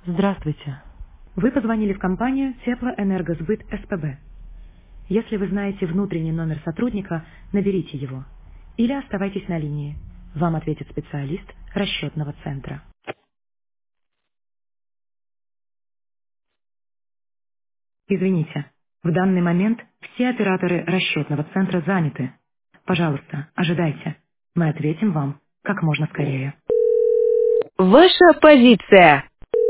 Здравствуйте. Вы позвонили в компанию Теплоэнергосбыт СПБ. Если вы знаете внутренний номер сотрудника, наберите его. Или оставайтесь на линии. Вам ответит специалист расчетного центра. Извините, в данный момент все операторы расчетного центра заняты. Пожалуйста, ожидайте. Мы ответим вам как можно скорее. Ваша позиция.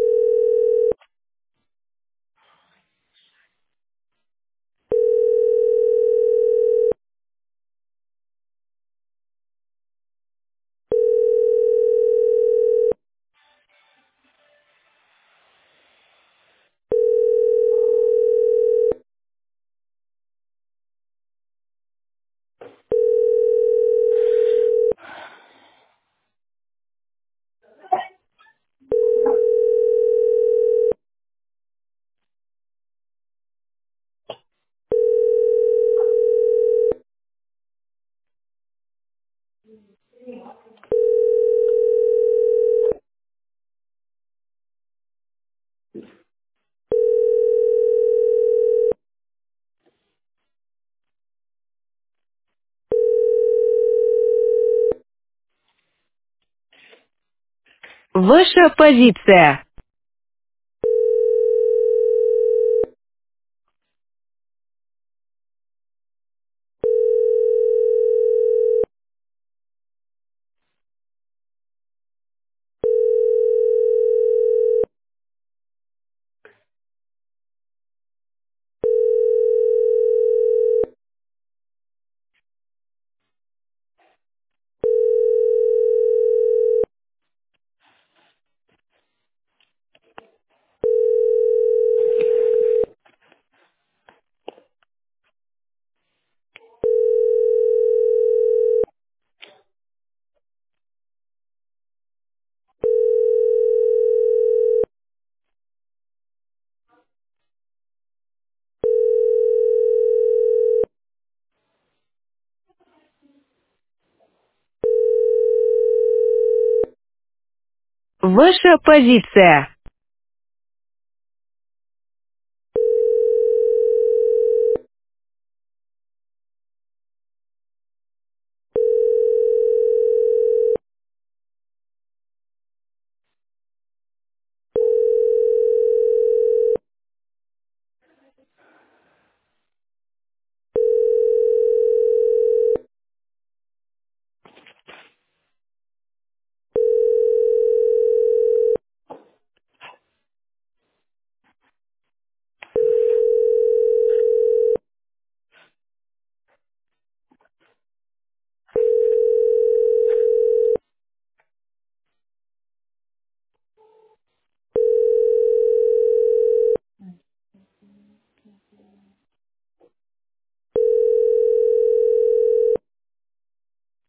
Ваша позиция. Ваша позиция.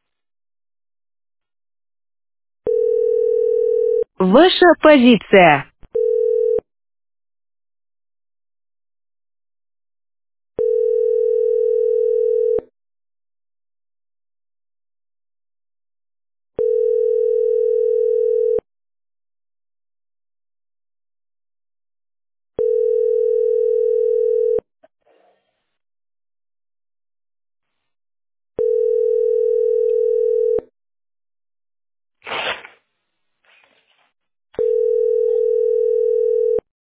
Ваша позиция.